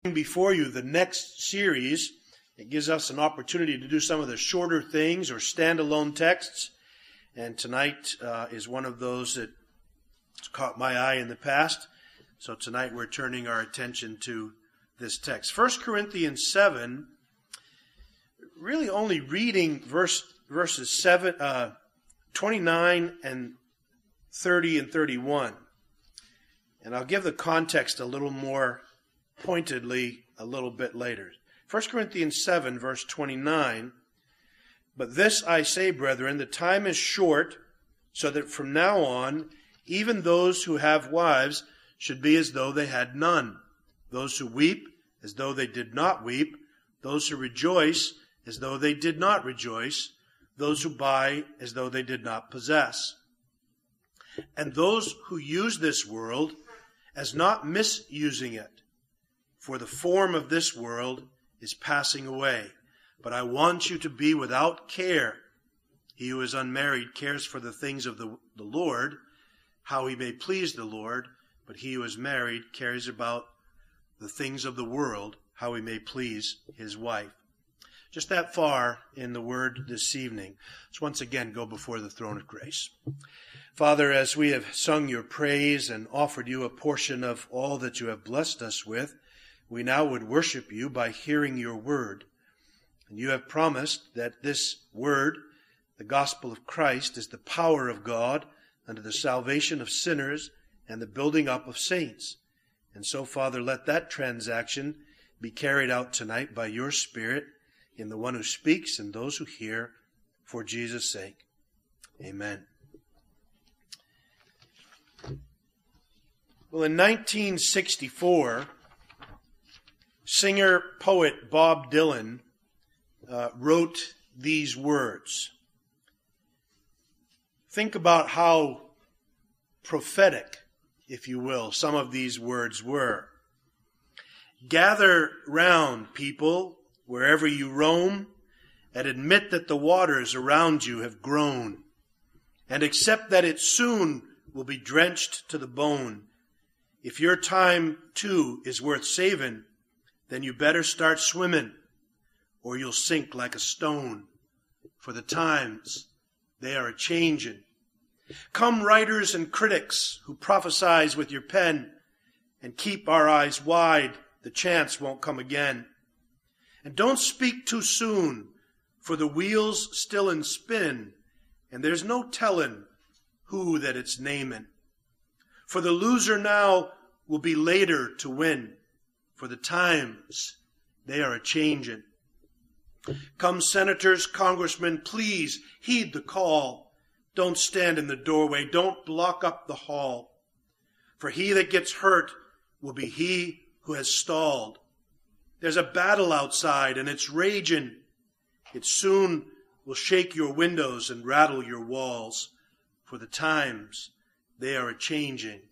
Before you, the next series, it gives us an opportunity to do some of the shorter things or standalone texts. And tonight is one of those that caught my eye in the past. So tonight we're turning our attention to this text. 1 Corinthians 7, really only reading verses 29 and 30 and 31. And I'll give the context a little more pointedly a little bit later. 1 Corinthians 7, verse 29, "But this I say, brethren, the time is short, so that from now on, even those who have wives should be as though they had none. Those who weep, as though they did not weep. Those who rejoice, as though they did not rejoice. Those who buy, as though they did not possess. And those who use this world, as not misusing it. For the form of this world is passing away. But I want you to be without care. He who is unmarried cares for the things of the Lord, how he may please the Lord. But he who is married cares about the things of the world, how he may please his wife." Just that far in the word this evening. Let's once again go before the throne of grace. Father, as we have sung your praise and offered you a portion of all that you have blessed us with, we now would worship you by hearing your word. And you have promised that this word, the gospel of Christ, is the power of God unto the salvation of sinners and the building up of saints. And so, Father, let that transaction be carried out tonight by your Spirit in the one who speaks and those who hear, for Jesus' sake. Amen. Well, in 1964, singer-poet Bob Dylan wrote these words. Think about how prophetic, if you will, some of these words were. "Gather round, people, wherever you roam, and admit that the waters around you have grown, and accept that it soon will be drenched to the bone. If your time, too, is worth saving, then you better start swimming, or you'll sink like a stone. For the times, they are a-changin'. Come, writers and critics who prophesize with your pen, and keep our eyes wide, the chance won't come again. And don't speak too soon, for the wheel's still in spin, and there's no tellin' who that it's namin'. For the loser now will be later to win, for the times, they are a-changin'. Come, senators, congressmen, please heed the call. Don't stand in the doorway, don't block up the hall. For he that gets hurt will be he who has stalled. There's a battle outside and it's raging. It soon will shake your windows and rattle your walls, for the times, they are a-changing.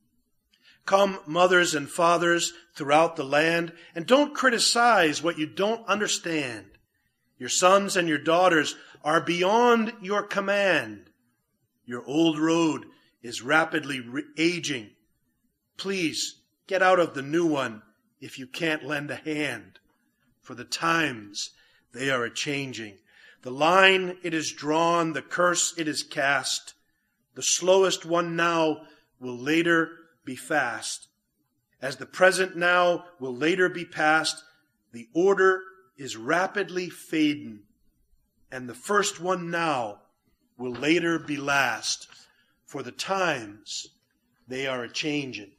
Come, mothers and fathers throughout the land, and don't criticize what you don't understand. Your sons and your daughters are beyond your command. Your old road is rapidly aging. Please get out of the new one if you can't lend a hand, for the times, they are a-changing. The line it is drawn, the curse it is cast. The slowest one now will later be fast. As the present now will later be past, the order is rapidly fading, and the first one now will later be last, for the times, they are a-changing.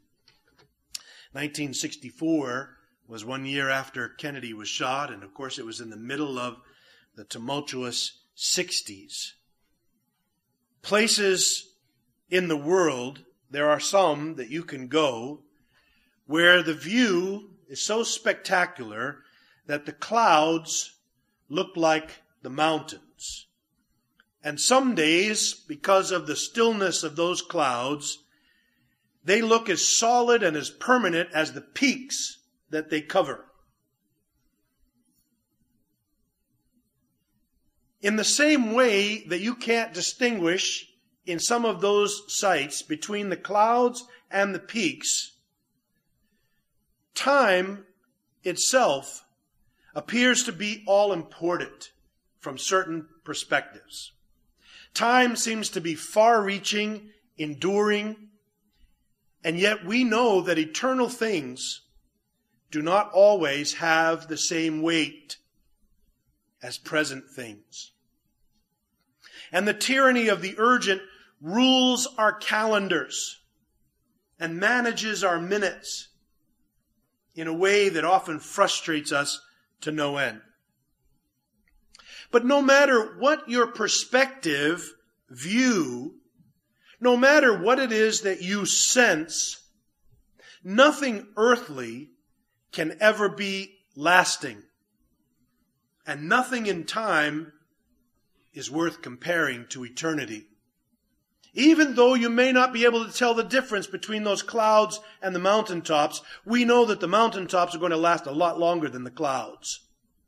1964 was 1 year after Kennedy was shot, and of course it was in the middle of the tumultuous 60s. Places in the world, there are some that you can go, where the view is so spectacular that the clouds look like the mountains. And some days, because of the stillness of those clouds, they look as solid and as permanent as the peaks that they cover. In the same way that you can't distinguish in some of those sites between the clouds and the peaks, time itself appears to be all important from certain perspectives. Time seems to be far-reaching, enduring, and yet we know that eternal things do not always have the same weight as present things. And the tyranny of the urgent rules our calendars and manages our minutes in a way that often frustrates us to no end. But no matter what your perspective, view, no matter what it is that you sense, nothing earthly can ever be lasting. And nothing in time is worth comparing to eternity. Even though you may not be able to tell the difference between those clouds and the mountaintops, we know that the mountaintops are going to last a lot longer than the clouds.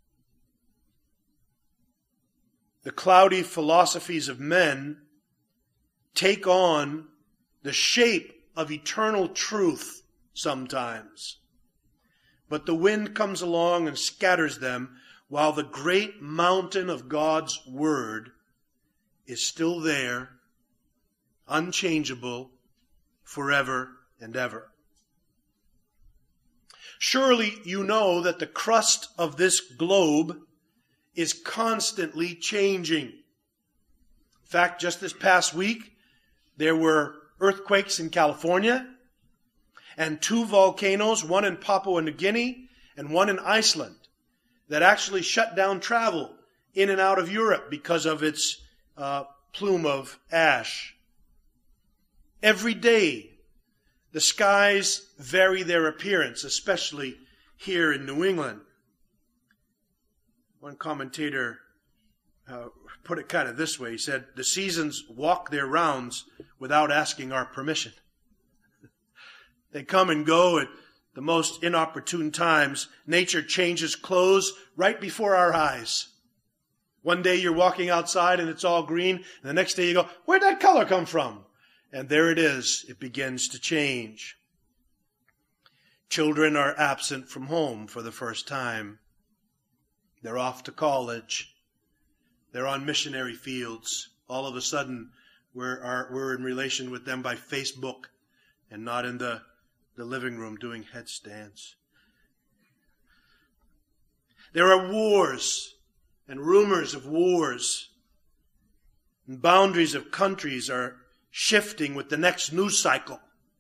The cloudy philosophies of men take on the shape of eternal truth sometimes. But the wind comes along and scatters them, while the great mountain of God's Word is still there, unchangeable, forever and ever. Surely you know that the crust of this globe is constantly changing. In fact, just this past week, there were earthquakes in California and 2 volcanoes, one in Papua New Guinea and one in Iceland, that actually shut down travel in and out of Europe because of its plume of ash. Every day, the skies vary their appearance, especially here in New England. One commentator put it kind of this way. He said, the seasons walk their rounds without asking our permission. They come and go at the most inopportune times. Nature changes clothes right before our eyes. One day you're walking outside and it's all green, and the next day you go, where'd that color come from? And there it is. It begins to change. Children are absent from home for the first time. They're off to college. They're on missionary fields. All of a sudden, we're in relation with them by Facebook and not in the living room doing headstands. There are wars and rumors of wars. And boundaries of countries are shifting with the next news cycle.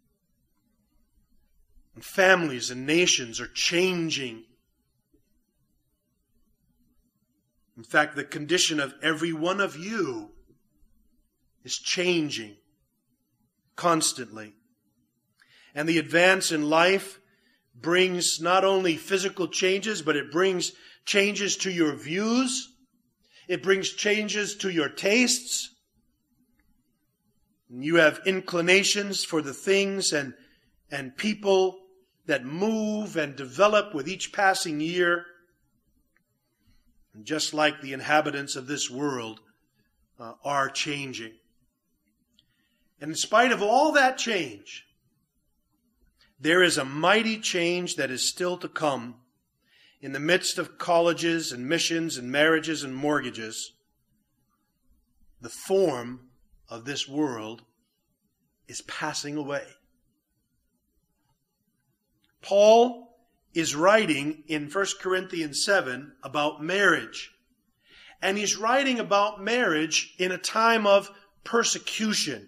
And families and nations are changing. In fact, the condition of every one of you is changing constantly. And the advance in life brings not only physical changes, but it brings changes to your views. It brings changes to your tastes. And you have inclinations for the things and people that move and develop with each passing year. And just like the inhabitants of this world are changing. And in spite of all that change, there is a mighty change that is still to come in the midst of colleges and missions and marriages and mortgages. The form of this world is passing away. Paul is writing in 1 Corinthians 7 about marriage. And he's writing about marriage in a time of persecution.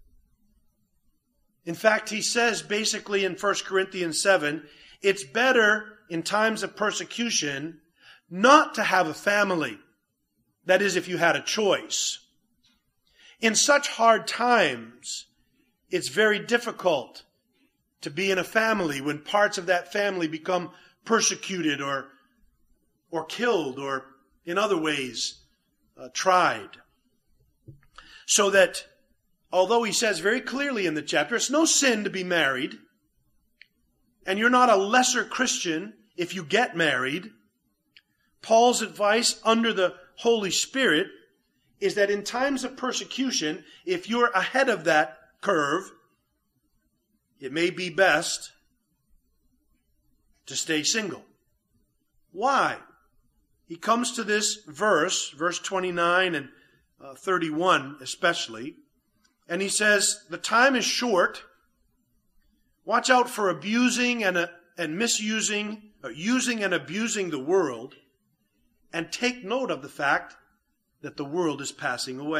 In fact, he says basically in 1 Corinthians 7, it's better in times of persecution not to have a family. That is, if you had a choice. In such hard times, it's very difficult to be in a family when parts of that family become persecuted or killed or in other ways tried. So that, although he says very clearly in the chapter, it's no sin to be married, and you're not a lesser Christian if you get married, Paul's advice under the Holy Spirit is that in times of persecution, if you're ahead of that curve, it may be best to stay single. Why? He comes to this verse 29 and 31 especially, and he says, the time is short. Watch out for abusing and misusing, or using and abusing the world, and take note of the fact that the world is passing away.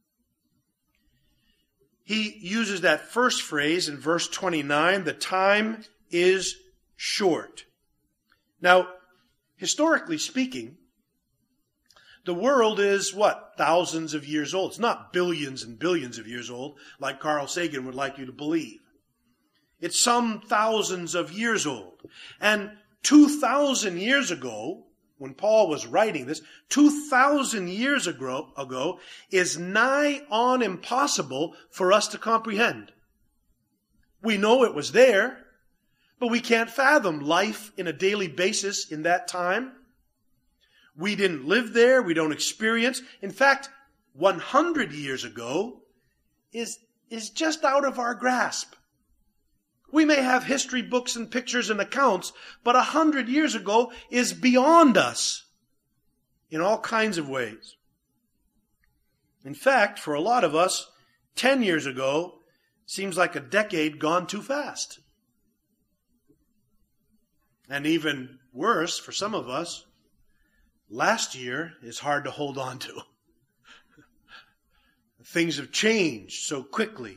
He uses that first phrase in verse 29, the time is short. Now, historically speaking, the world is what? Thousands of years old. It's not billions and billions of years old, like Carl Sagan would like you to believe. It's some thousands of years old. And 2,000 years ago, when Paul was writing this, 2,000 years ago is nigh on impossible for us to comprehend. We know it was there, but we can't fathom life in a daily basis in that time. We didn't live there. We don't experience. In fact, 100 years ago is just out of our grasp. We may have history books and pictures and accounts, but 100 years ago is beyond us in all kinds of ways. In fact, for a lot of us, 10 years ago seems like a decade gone too fast. And even worse, for some of us, last year is hard to hold on to. Things have changed so quickly.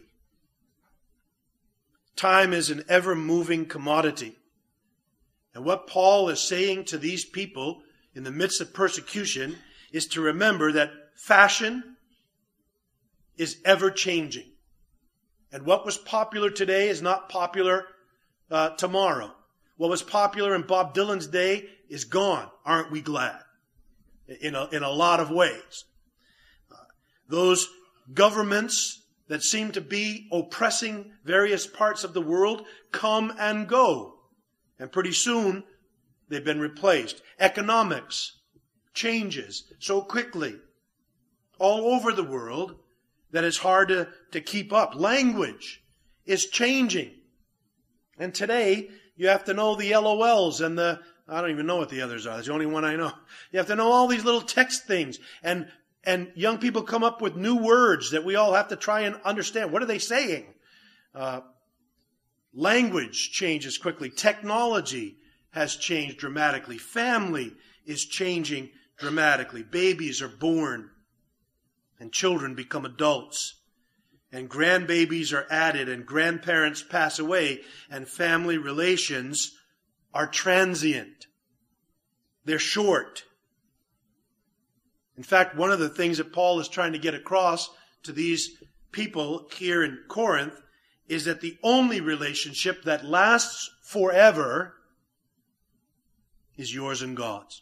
Time is an ever-moving commodity. And what Paul is saying to these people in the midst of persecution is to remember that fashion is ever-changing. And what was popular today is not popular tomorrow. What was popular in Bob Dylan's day is gone. Aren't we glad? In a lot of ways. Those governments that seem to be oppressing various parts of the world come and go. And pretty soon, they've been replaced. Economics changes so quickly all over the world that it's hard to keep up. Language is changing. And today, you have to know the LOLs and I don't even know what the others are. That's the only one I know. You have to know all these little text things. And young people come up with new words that we all have to try and understand. What are they saying? Language changes quickly. Technology has changed dramatically. Family is changing dramatically. Babies are born and children become adults. And grandbabies are added and grandparents pass away and family relations are transient. They're short. In fact, one of the things that Paul is trying to get across to these people here in Corinth is that the only relationship that lasts forever is yours and God's.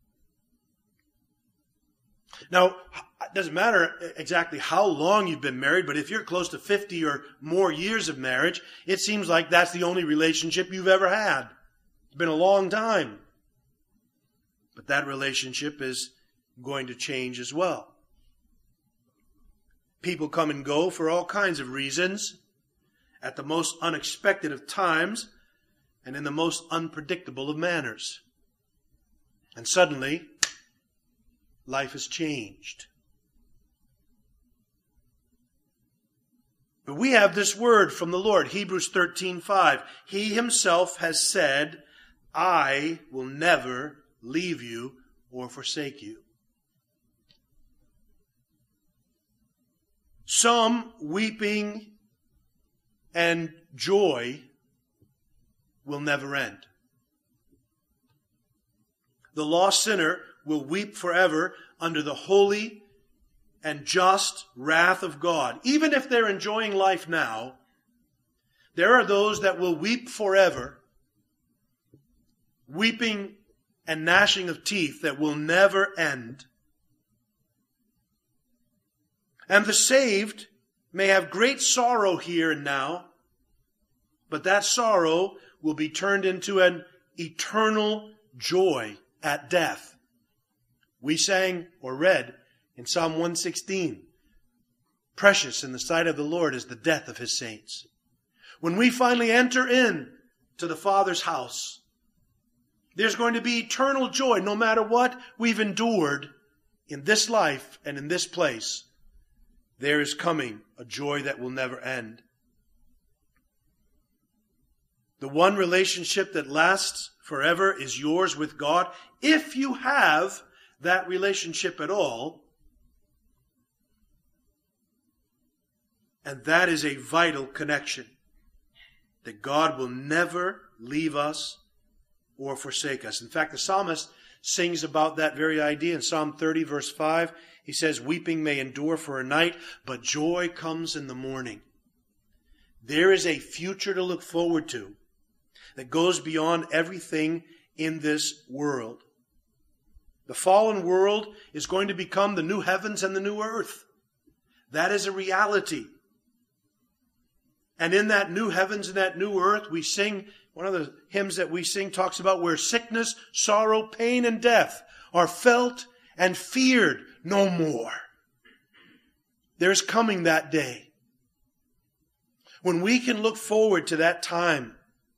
Now, it doesn't matter exactly how long you've been married, but if you're close to 50 or more years of marriage, it seems like that's the only relationship you've ever had. It's been a long time. But that relationship is going to change as well. People come and go for all kinds of reasons, at the most unexpected of times, and in the most unpredictable of manners. And suddenly, life has changed. But we have this word from the Lord, Hebrews 13:5. He himself has said, I will never leave you or forsake you. Some weeping and joy will never end. The lost sinner will weep forever under the holy and just wrath of God. Even if they're enjoying life now, there are those that will weep forever, weeping and gnashing of teeth that will never end. And the saved may have great sorrow here and now, but that sorrow will be turned into an eternal joy at death. We sang or read in Psalm 116, precious in the sight of the Lord is the death of his saints. When we finally enter in to the Father's house, There's going to be eternal joy no matter what we've endured in this life and in this place. There is coming a joy that will never end. The one relationship that lasts forever is yours with God, if you have that relationship at all. And that is a vital connection, that God will never leave us or forsake us. In fact, the psalmist sings about that very idea in Psalm 30, verse 5. He says, weeping may endure for a night, but joy comes in the morning. There is a future to look forward to that goes beyond everything in this world. The fallen world is going to become the new heavens and the new earth. That is a reality. And in that new heavens and that new earth, we sing, one of the hymns that we sing talks about where sickness, sorrow, pain, and death are felt and feared no more. There's coming that day when we can look forward to that time.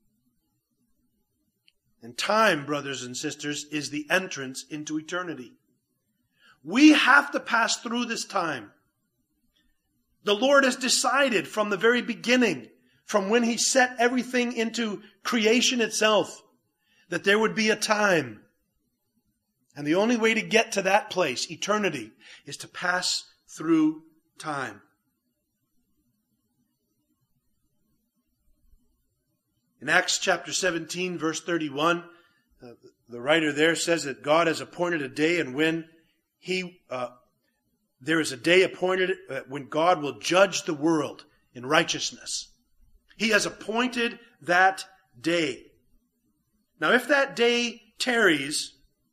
And time, brothers and sisters, is the entrance into eternity. We have to pass through this time. The Lord has decided from the very beginning, from when He set everything into creation itself, that there would be a time. And the only way to get to that place, eternity, is to pass through time. In Acts chapter 17, verse 31, the writer there says that God has appointed a day and when there is a day appointed when God will judge the world in righteousness. He has appointed that day. Now, if that day tarries,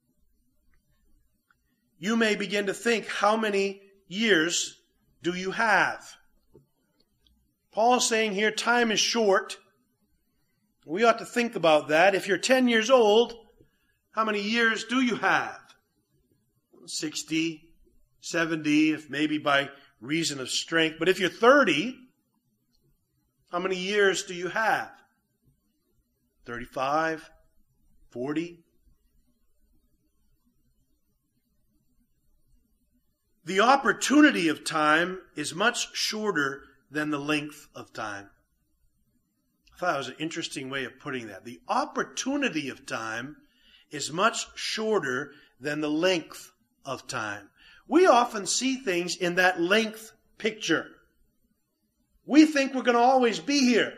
you may begin to think, how many years do you have? Paul is saying here, time is short. We ought to think about that. If you're 10 years old, how many years do you have? 60, 70, if maybe by reason of strength. But if you're 30, how many years do you have? 35, 40? The opportunity of time is much shorter than the length of time. I thought it was an interesting way of putting that. The opportunity of time is much shorter than the length of time. We often see things in that length picture. We think we're going to always be here.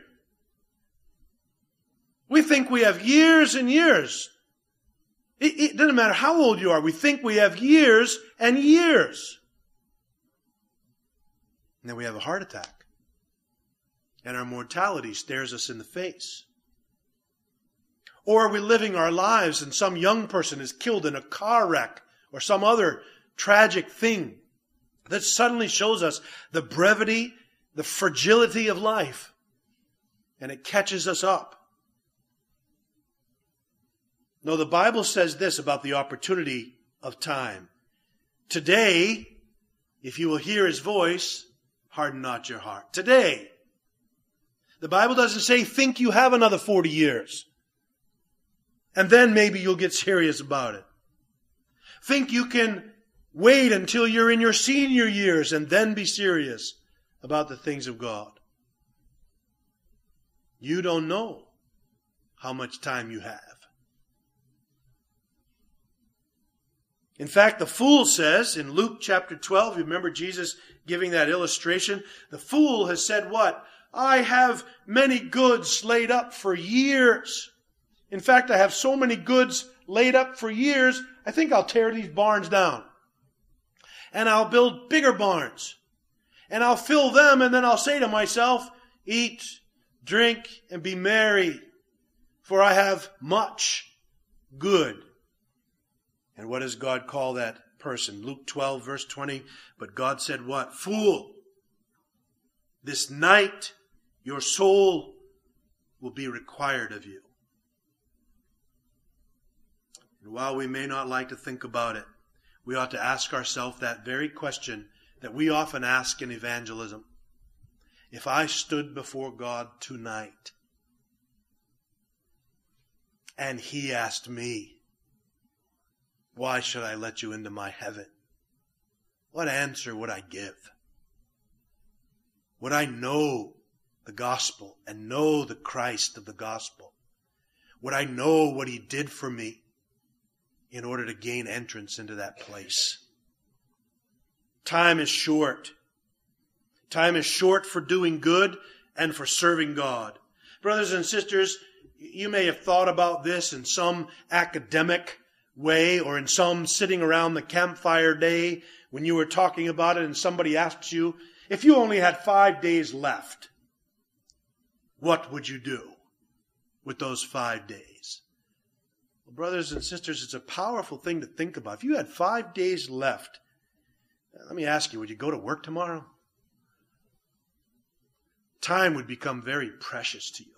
We think we have years and years. It doesn't matter how old you are. We think we have years and years. And then we have a heart attack. And our mortality stares us in the face. Or are we living our lives and some young person is killed in a car wreck or some other tragic thing that suddenly shows us the brevity, the fragility of life, and it catches us up. No, the Bible says this about the opportunity of time. Today, if you will hear His voice, harden not your heart. Today. The Bible doesn't say, think you have another 40 years. And then maybe you'll get serious about it. Think you can wait until you're in your senior years and then be serious about the things of God. You don't know how much time you have. In fact, the fool says in Luke chapter 12, you remember Jesus giving that illustration? The fool has said what? I have many goods laid up for years. In fact, I have so many goods laid up for years, I think I'll tear these barns down. And I'll build bigger barns. And I'll fill them, and then I'll say to myself, eat, drink, and be merry, for I have much good. And what does God call that person? Luke 12, verse 20. But God said what? Fool, this night your soul will be required of you. And while we may not like to think about it, we ought to ask ourselves that very question that we often ask in evangelism. If I stood before God tonight And he asked me, why should I let you into my heaven? What answer would I give? Would I know the gospel and know the Christ of the gospel? Would I know what he did for me in order to gain entrance into that place? Time is short. Time is short for doing good and for serving God. Brothers and sisters, you may have thought about this in some academic way or in some sitting around the campfire day when you were talking about it and somebody asks you, if you only had 5 days left, what would you do with those 5 days? Well, brothers and sisters, it's a powerful thing to think about. If you had 5 days left, let me ask you, would you go to work tomorrow? Time would become very precious to you.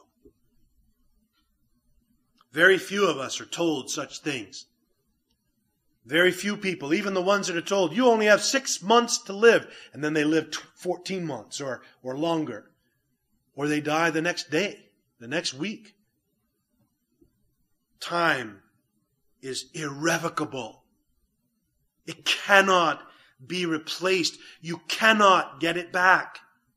Very few of us are told such things. Very few people, even the ones that are told, you only have 6 months to live, and then they live 14 months or longer. Or they die the next day, the next week. Time is irrevocable. It cannot be replaced. You cannot get it back.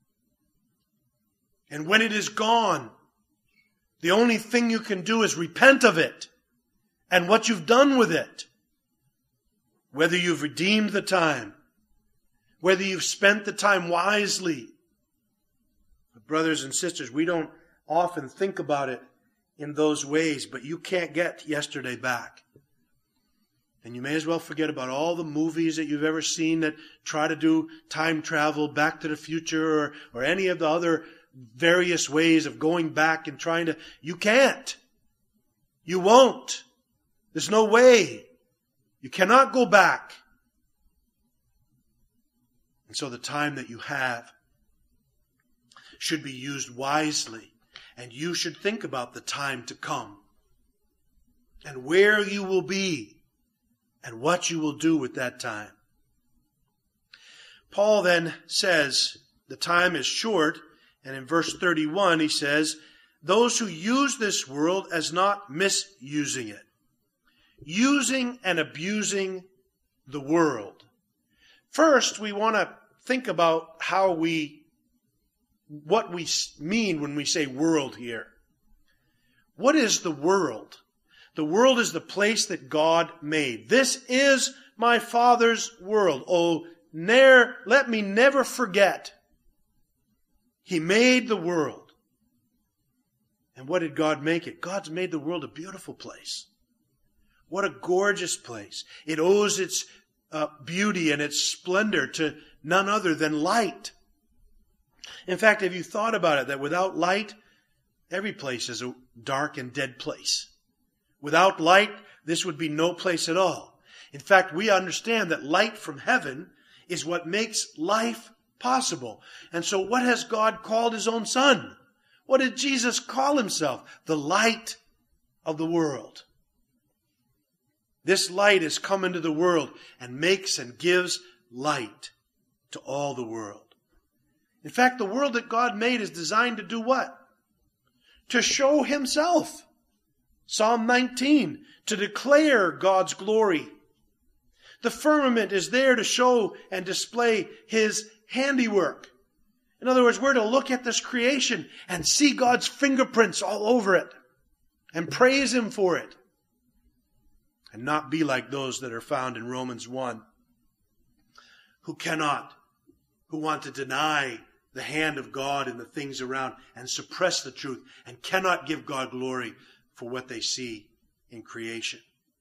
And when it is gone, the only thing you can do is repent of it and what you've done with it. Whether you've redeemed the time, whether you've spent the time wisely. But brothers and sisters, we don't often think about it in those ways, but you can't get yesterday back. And you may as well forget about all the movies that you've ever seen that try to do time travel, Back to the Future, or any of the other various ways of going back and trying to. You can't. You won't. There's no way. You cannot go back. And so the time that you have should be used wisely. And you should think about the time to come. And where you will be. And what you will do with that time. Paul then says the time is short. And in verse 31 he says, those who use this world as not misusing it. Using and abusing the world. First, we want to think about what we mean when we say world here. What is the world? The world is the place that God made. This is my Father's world. Oh, let me never forget. He made the world. And what did God make it? God's made the world a beautiful place. What a gorgeous place. It owes its beauty and its splendor to none other than light. In fact, have you thought about it, that without light, every place is a dark and dead place. Without light, this would be no place at all. In fact, we understand that light from heaven is what makes life possible. And so what has God called his own Son? What did Jesus call himself? The light of the world. This light has come into the world and makes and gives light to all the world. In fact, the world that God made is designed to do what? To show himself. Psalm 19, to declare God's glory. The firmament is there to show and display his handiwork. In other words, we're to look at this creation and see God's fingerprints all over it and praise him for it. And not be like those that are found in Romans 1, who want to deny the hand of God in the things around and suppress the truth and cannot give God glory for what they see in creation.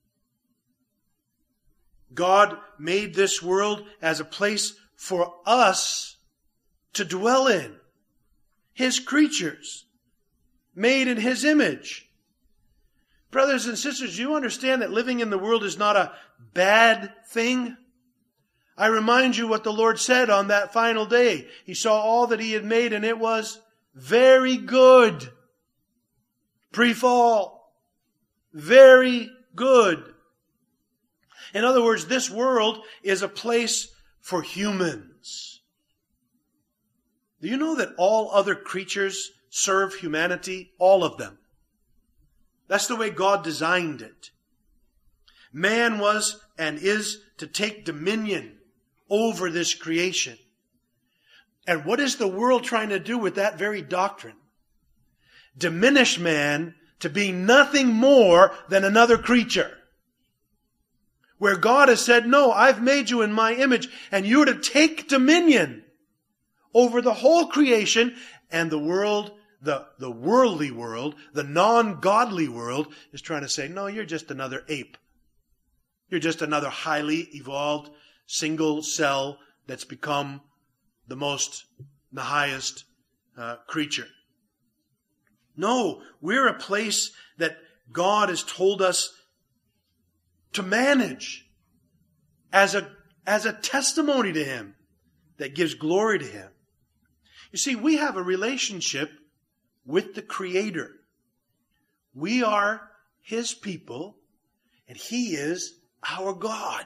God made this world as a place for us to dwell in. His creatures, made in his image. Brothers and sisters, you understand that living in the world is not a bad thing? I remind you what the Lord said on that final day. He saw all that he had made and it was very good. Pre-fall. Very good. In other words, this world is a place for humans. Do you know that all other creatures serve humanity? All of them. That's the way God designed it. Man was and is to take dominion over this creation. And what is the world trying to do with that very doctrine? Diminish man to be nothing more than another creature. Where God has said, no, I've made you in my image, and you're to take dominion over the whole creation, and the world, the worldly world, the non-godly world is trying to say, no, you're just another ape. You're just another highly evolved single cell that's become the highest creature. No, we're a place that God has told us to manage as a testimony to Him that gives glory to Him. You see, we have a relationship with the Creator. We are His people, and He is our God.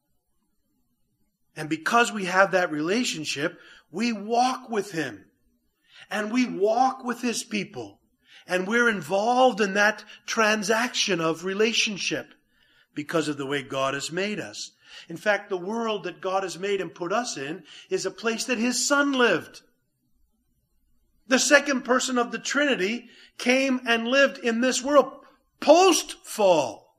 And because we have that relationship, we walk with Him. And we walk with His people. And we're involved in that transaction of relationship because of the way God has made us. In fact, the world that God has made and put us in is a place that His Son lived. The second person of the Trinity came and lived in this world post-fall.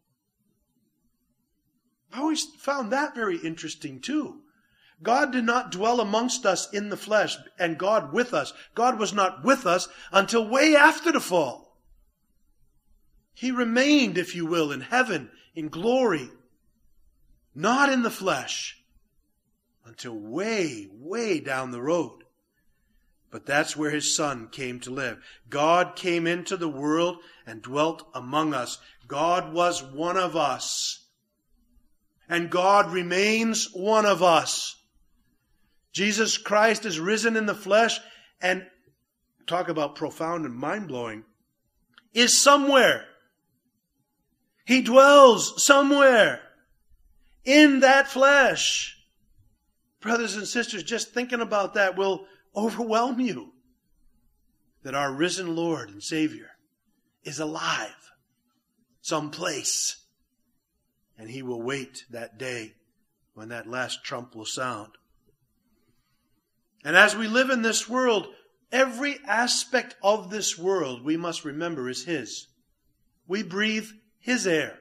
I always found that very interesting too. God did not dwell amongst us in the flesh, and God with us. God was not with us until way after the fall. He remained, if you will, in heaven, in glory, not in the flesh, until way, way down the road. But that's where His Son came to live. God came into the world and dwelt among us. God was one of us. And God remains one of us. Jesus Christ is risen in the flesh, and talk about profound and mind-blowing, is somewhere. He dwells somewhere in that flesh. Brothers and sisters, just thinking about that will overwhelm you. That our risen Lord and Savior is alive someplace. And He will wait that day when that last trump will sound. And as we live in this world, every aspect of this world, we must remember, is His. We breathe His air.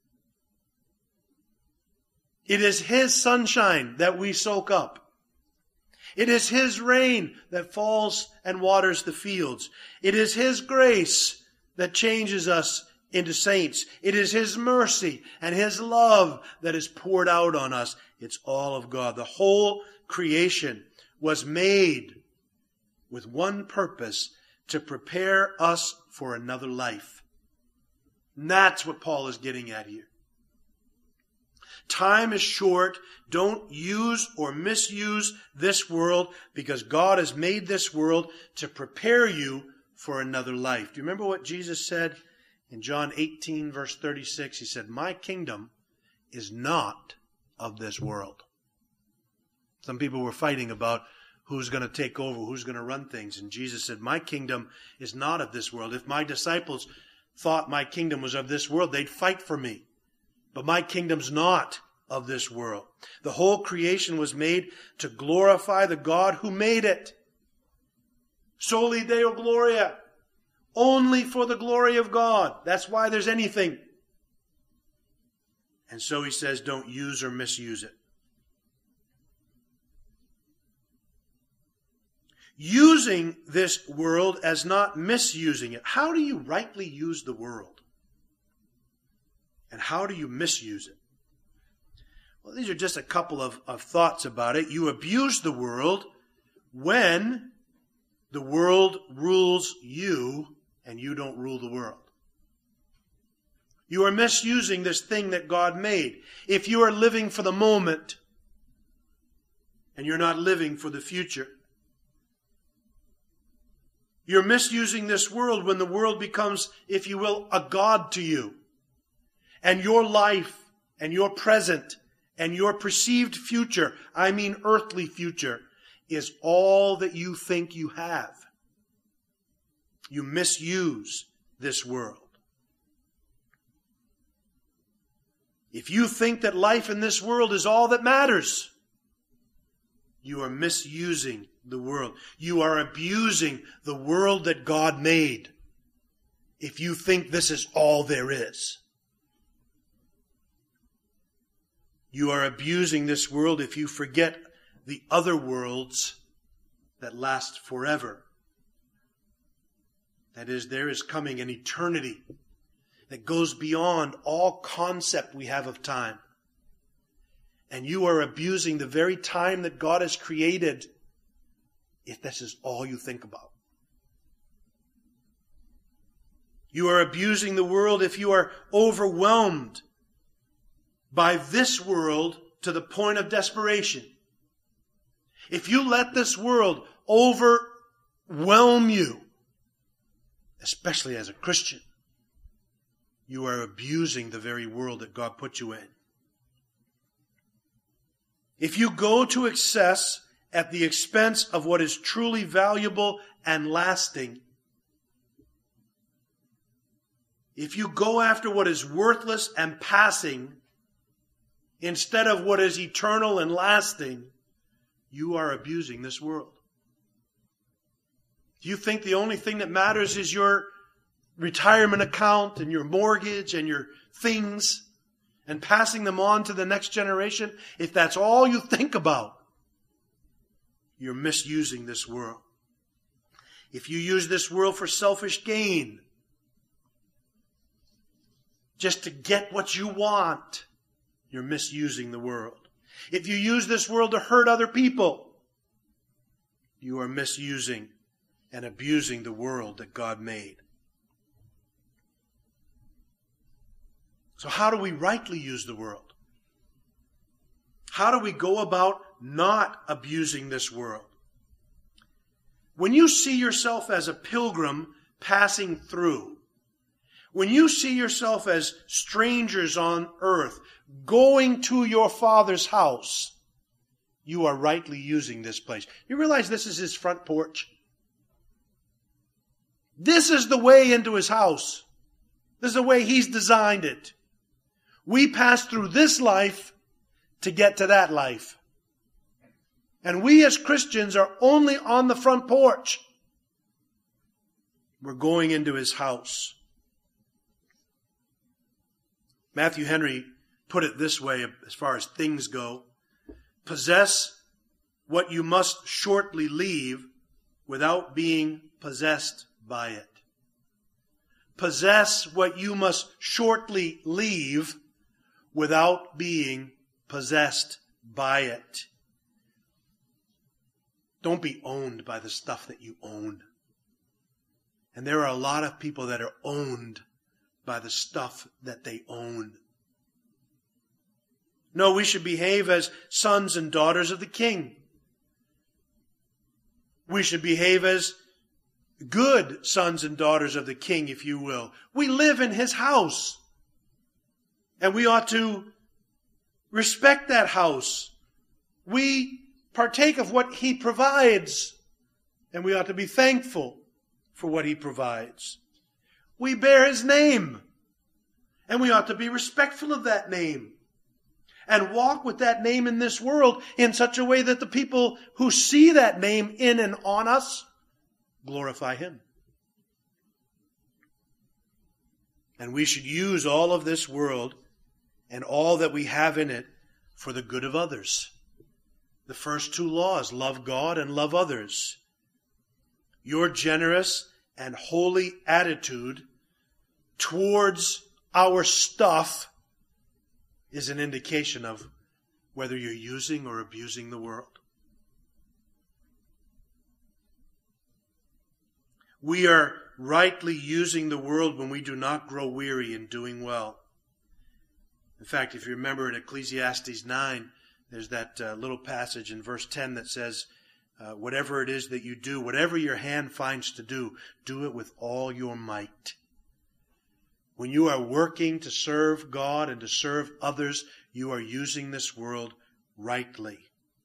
It is His sunshine that we soak up. It is His rain that falls and waters the fields. It is His grace that changes us into saints. It is His mercy and His love that is poured out on us. It's all of God. The whole creation was made with one purpose, to prepare us for another life. And that's what Paul is getting at here. Time is short. Don't use or misuse this world, because God has made this world to prepare you for another life. Do you remember what Jesus said in John 18, verse 36? He said, my kingdom is not of this world. Some people were fighting about who's going to take over, who's going to run things. And Jesus said, my kingdom is not of this world. If my disciples thought my kingdom was of this world, they'd fight for me. But my kingdom's not of this world. The whole creation was made to glorify the God who made it. Soli Deo Gloria. Only for the glory of God. That's why there's anything. And so He says, don't use or misuse it. Using this world as not misusing it. How do you rightly use the world? And how do you misuse it? Well, these are just a couple of thoughts about it. You abuse the world when the world rules you and you don't rule the world. You are misusing this thing that God made. If you are living for the moment and you're not living for the future. You're misusing this world when the world becomes, if you will, a god to you. And your life and your present and your perceived future, I mean earthly future, is all that you think you have. You misuse this world. If you think that life in this world is all that matters, you are misusing the world. You are abusing the world that God made if you think this is all there is. You are abusing this world if you forget the other worlds that last forever. That is, there is coming an eternity that goes beyond all concept we have of time. And you are abusing the very time that God has created if this is all you think about. You are abusing the world if you are overwhelmed by this world to the point of desperation. If you let this world overwhelm you, especially as a Christian, you are abusing the very world that God put you in. If you go to excess at the expense of what is truly valuable and lasting, if you go after what is worthless and passing instead of what is eternal and lasting, you are abusing this world. If you think the only thing that matters is your retirement account and your mortgage and your things and passing them on to the next generation, if that's all you think about, you're misusing this world. If you use this world for selfish gain, just to get what you want, you're misusing the world. If you use this world to hurt other people, you are misusing and abusing the world that God made. So how do we rightly use the world? How do we go about not abusing this world? When you see yourself as a pilgrim passing through, when you see yourself as strangers on earth, going to your Father's house, you are rightly using this place. You realize this is his front porch? This is the way into his house. This is the way he's designed it. We pass through this life to get to that life. And we as Christians are only on the front porch. We're going into his house. Matthew Henry put it this way as far as things go. Possess what you must shortly leave without being possessed by it. Possess what you must shortly leave without being possessed by it. Don't be owned by the stuff that you own. And there are a lot of people that are owned by the stuff that they own. No, we should behave as sons and daughters of the King. We should behave as good sons and daughters of the King, if you will. We live in his house. And we ought to respect that house. We partake of what he provides. And we ought to be thankful for what he provides. We bear his name. And we ought to be respectful of that name. And walk with that name in this world in such a way that the people who see that name in and on us glorify him. And we should use all of this world and all that we have in it for the good of others. The first two laws, love God and love others. Your generous and holy attitude towards our stuff is an indication of whether you're using or abusing the world. We are rightly using the world when we do not grow weary in doing well. In fact, if you remember in Ecclesiastes 9, there's that little passage in verse 10 that says, whatever it is that you do, whatever your hand finds to do, do it with all your might. When you are working to serve God and to serve others, you are using this world rightly.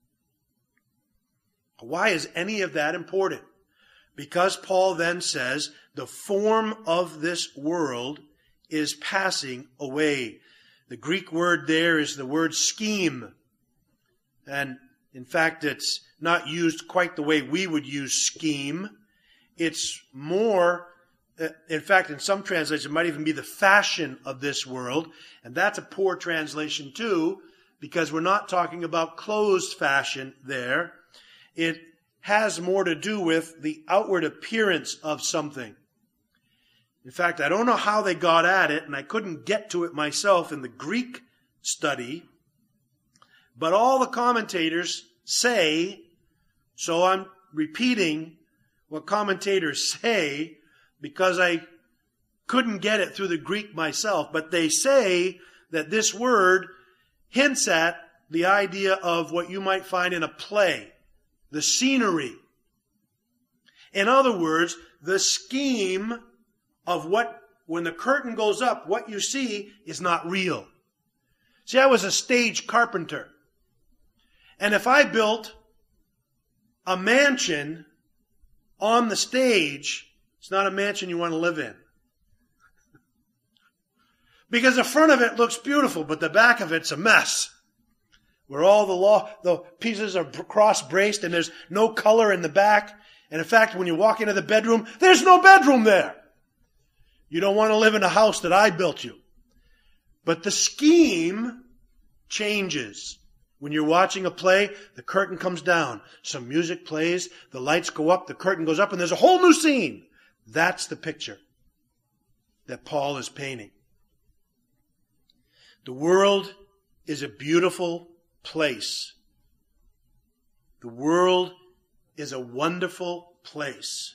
Why is any of that important? Because Paul then says the form of this world is passing away. The Greek word there is the word scheme. And in fact, it's not used quite the way we would use scheme. It's more, in fact, in some translations, it might even be the fashion of this world. And that's a poor translation too, because we're not talking about clothes fashion there. It has more to do with the outward appearance of something. In fact, I don't know how they got at it, and I couldn't get to it myself in the Greek study, but all the commentators say, so I'm repeating what commentators say because I couldn't get it through the Greek myself, but they say that this word hints at the idea of what you might find in a play, the scenery. In other words, the scheme of what, when the curtain goes up, what you see is not real. See, I was a stage carpenter. And if I built a mansion on the stage, it's not a mansion you want to live in. Because the front of it looks beautiful, but the back of it's a mess. Where all the pieces are cross-braced and there's no color in the back. And in fact, when you walk into the bedroom, there's no bedroom there. You don't want to live in a house that I built you. But the scheme changes. When you're watching a play, the curtain comes down. Some music plays, the lights go up, the curtain goes up, and there's a whole new scene. That's the picture that Paul is painting. The world is a beautiful place. The world is a wonderful place.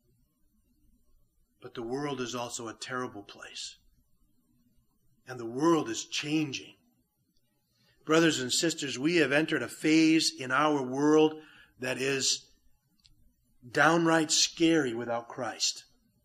But the world is also a terrible place. And the world is changing. Brothers and sisters, we have entered a phase in our world that is downright scary without Christ.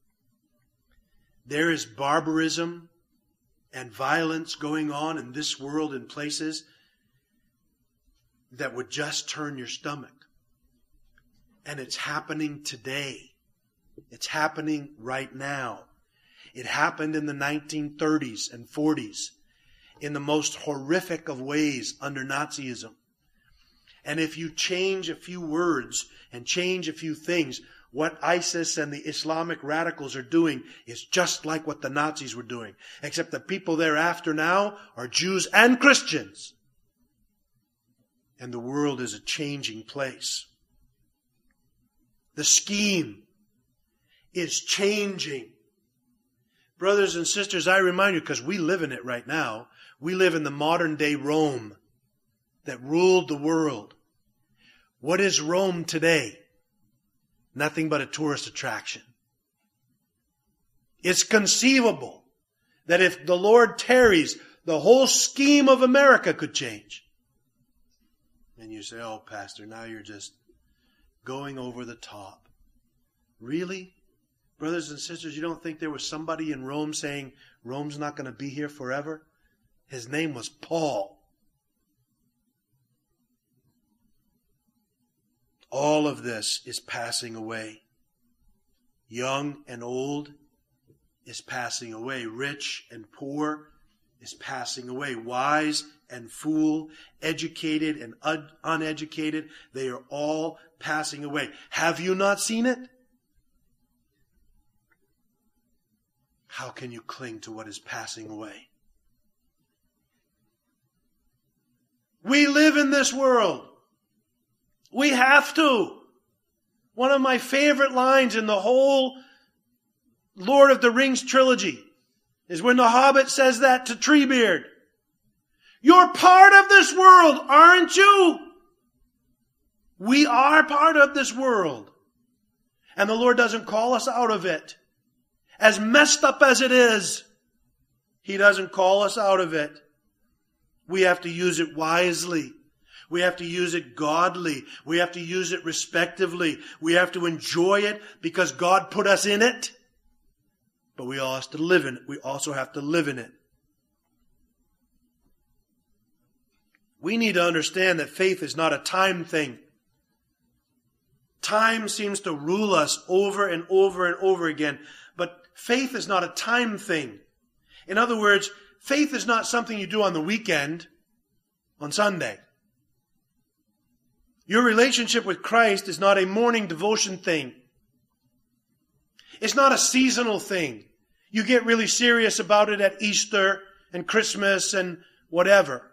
There is barbarism and violence going on in this world in places that would just turn your stomach. And it's happening today. It's happening right now. It happened in the 1930s and 40s in the most horrific of ways under Nazism. And if you change a few words and change a few things, what ISIS and the Islamic radicals are doing is just like what the Nazis were doing. Except the people thereafter now are Jews and Christians. And the world is a changing place. The scheme is changing. Brothers and sisters, I remind you, because we live in it right now, we live in the modern day Rome that ruled the world. What is Rome today? Nothing but a tourist attraction. It's conceivable that if the Lord tarries, the whole scheme of America could change. And you say, oh, Pastor, now you're just going over the top. Really? Brothers and sisters, you don't think there was somebody in Rome saying, Rome's not going to be here forever? His name was Paul. All of this is passing away. Young and old is passing away. Rich and poor is passing away. Wise and fool, educated and uneducated, they are all passing away. Have you not seen it? How can you cling to what is passing away? We live in this world. We have to. One of my favorite lines in the whole Lord of the Rings trilogy is when the Hobbit says that to Treebeard. You're part of this world, aren't you? We are part of this world. And the Lord doesn't call us out of it. As messed up as it is, He doesn't call us out of it. We have to use it wisely. We have to use it godly. We have to use it respectively. We have to enjoy it because God put us in it. But we also have to live in it. We also have to live in it. We need to understand that faith is not a time thing. Time seems to rule us over and over and over again. But faith is not a time thing. In other words, faith is not something you do on the weekend, on Sunday. Your relationship with Christ is not a morning devotion thing. It's not a seasonal thing. You get really serious about it at Easter and Christmas and whatever.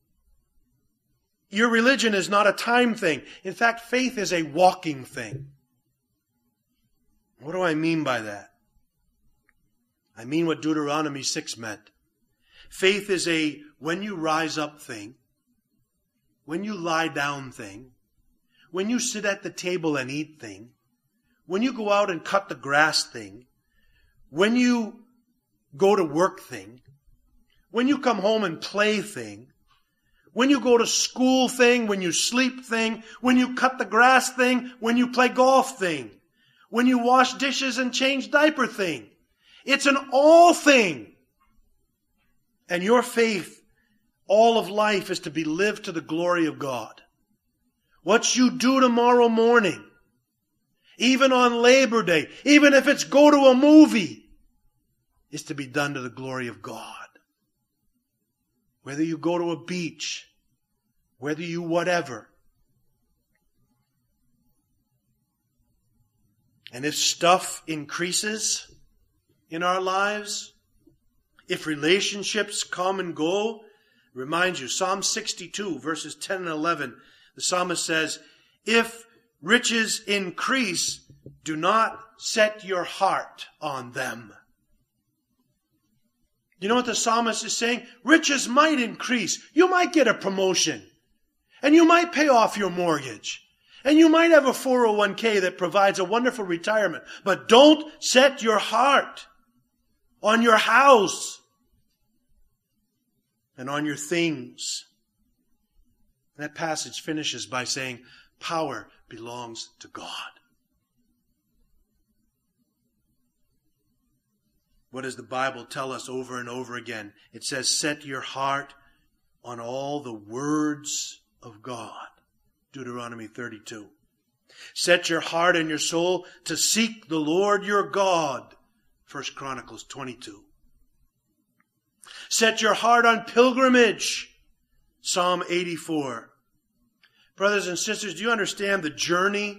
Your religion is not a time thing. In fact, faith is a walking thing. What do I mean by that? I mean what Deuteronomy 6 meant. Faith is a when you rise up thing, when you lie down thing, when you sit at the table and eat thing, when you go out and cut the grass thing, when you go to work thing, when you come home and play thing, when you go to school thing, when you sleep thing, when you cut the grass thing, when you play golf thing, when you wash dishes and change diaper thing. It's an all thing. And your faith, all of life, is to be lived to the glory of God. What you do tomorrow morning, even on Labor Day, even if it's go to a movie, is to be done to the glory of God. Whether you go to a beach, whether you whatever. And if stuff increases in our lives, if relationships come and go, remind you, Psalm 62, verses 10 and 11, the psalmist says, if riches increase, do not set your heart on them. You know what the psalmist is saying? Riches might increase. You might get a promotion. And you might pay off your mortgage. And you might have a 401k that provides a wonderful retirement. But don't set your heart on your house and on your things. That passage finishes by saying, power belongs to God. What does the Bible tell us over and over again? It says, set your heart on all the words of God. Deuteronomy 32. Set your heart and your soul to seek the Lord your God. 1 Chronicles 22. Set your heart on pilgrimage. Psalm 84. Brothers and sisters, do you understand the journey?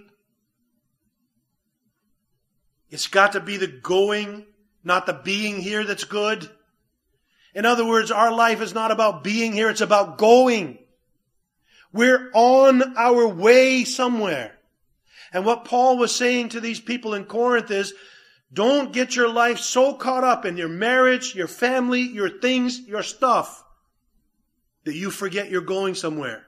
It's got to be the going, not the being here that's good. In other words, our life is not about being here, it's about going. We're on our way somewhere. And what Paul was saying to these people in Corinth is, don't get your life so caught up in your marriage, your family, your things, your stuff, that you forget you're going somewhere.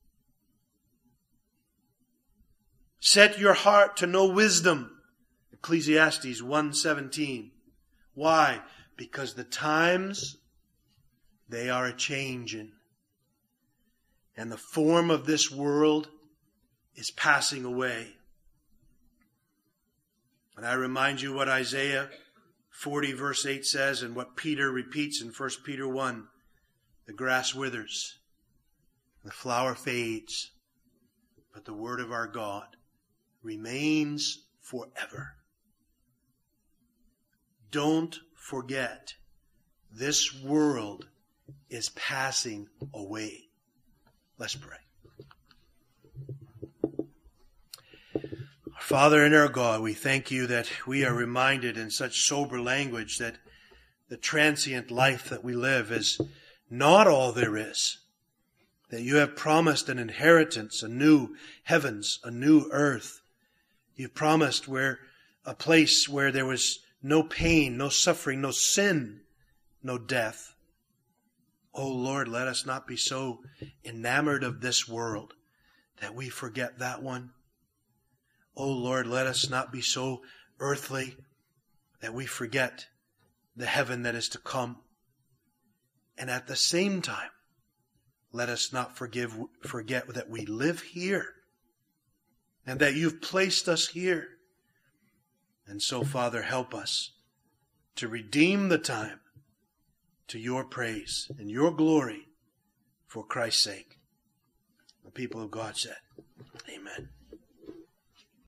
Set your heart to know wisdom. Ecclesiastes 1:17. Why? Because the times, they are a-changing. And the form of this world is passing away. And I remind you what Isaiah 40 verse 8 says and what Peter repeats in 1 Peter 1. The grass withers, the flower fades, but the word of our God remains forever. Don't forget, this world is passing away. Let's pray. Our Father and our God, we thank you that we are reminded in such sober language that the transient life that we live is not all there is. That you have promised an inheritance, a new heavens, a new earth. You've promised a place where there was no pain, no suffering, no sin, no death. Oh Lord, let us not be so enamored of this world that we forget that one. Oh Lord, let us not be so earthly that we forget the heaven that is to come. And at the same time, let us not forget that we live here and that you've placed us here. And so, Father, help us to redeem the time to your praise and your glory for Christ's sake. The people of God said, amen.